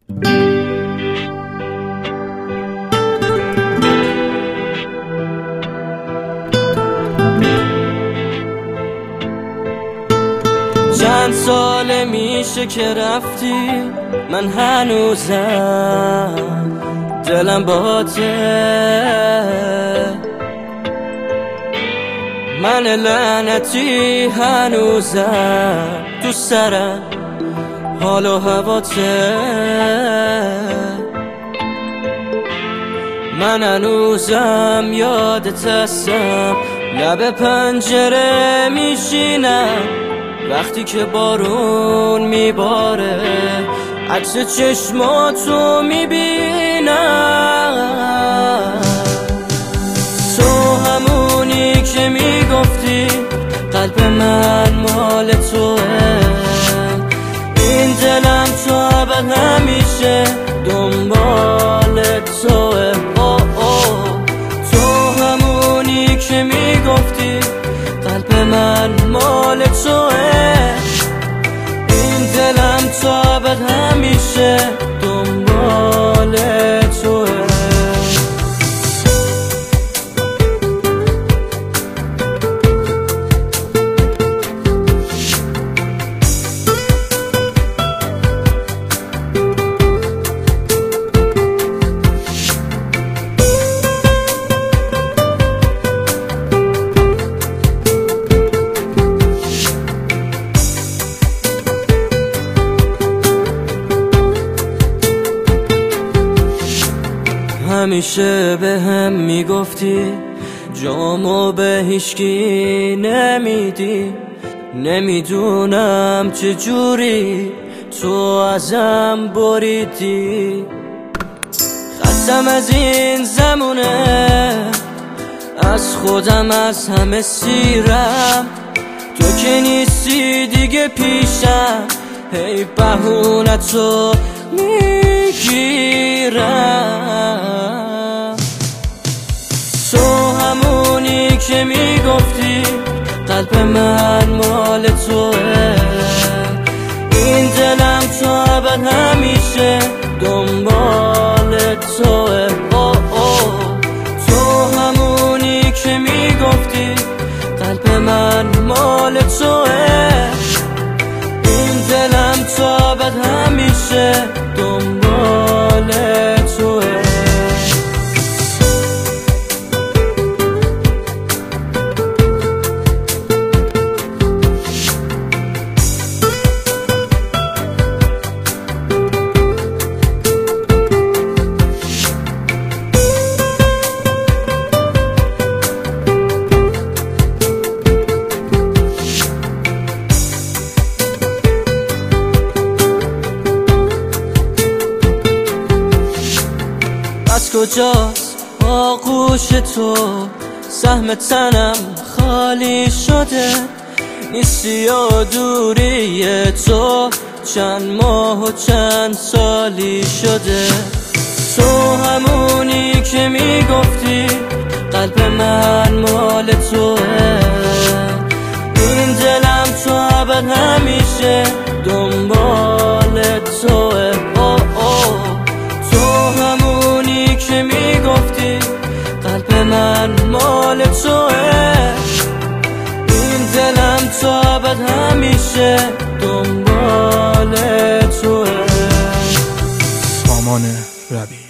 چند ساله میشه که رفتی، من هنوزم دلم باته. من لعنتی هنوزم تو سرم حال و هواته. من هنوزم یادت هستم، لب پنجره میشینم وقتی که بارون میباره، عکس چشماتو میبینم. تو همونی که میگفتی قلب من مال توه، این دلم تو ابد همیشه دنبال توه. تو همونی که میگفتی قلب من مال توه، این دلم تو ابد همیشه دنبال توه. همیشه به هم میگفتی جامو به هیچکی نمیدی، نمیدونم چجوری تو ازم بریدی. خستم از این زمونه، از خودم از همه سیرم، تو که نیستی دیگه پیشم، هی بهونتو میگیرم. تو همونی که میگفتی قلب من مال توه، این دلم تو ابد همیشه دنبال توه. تو همونی که میگفتی قلب من مال توه، این دلم تو ابد همیشه دنبال توه. از کجاست آغوش تو، سهم تنم خالی شده، نیستی و دوری تو چند ماه و چند سالی شده. تو همونی که میگفتی قلب من مال توه، این دلم تو ابد همیشه دنبال توه. تو همونی که میگفتی قلب من مال توه، این دلم تو ابد همیشه دنبال توه. سامان ربی.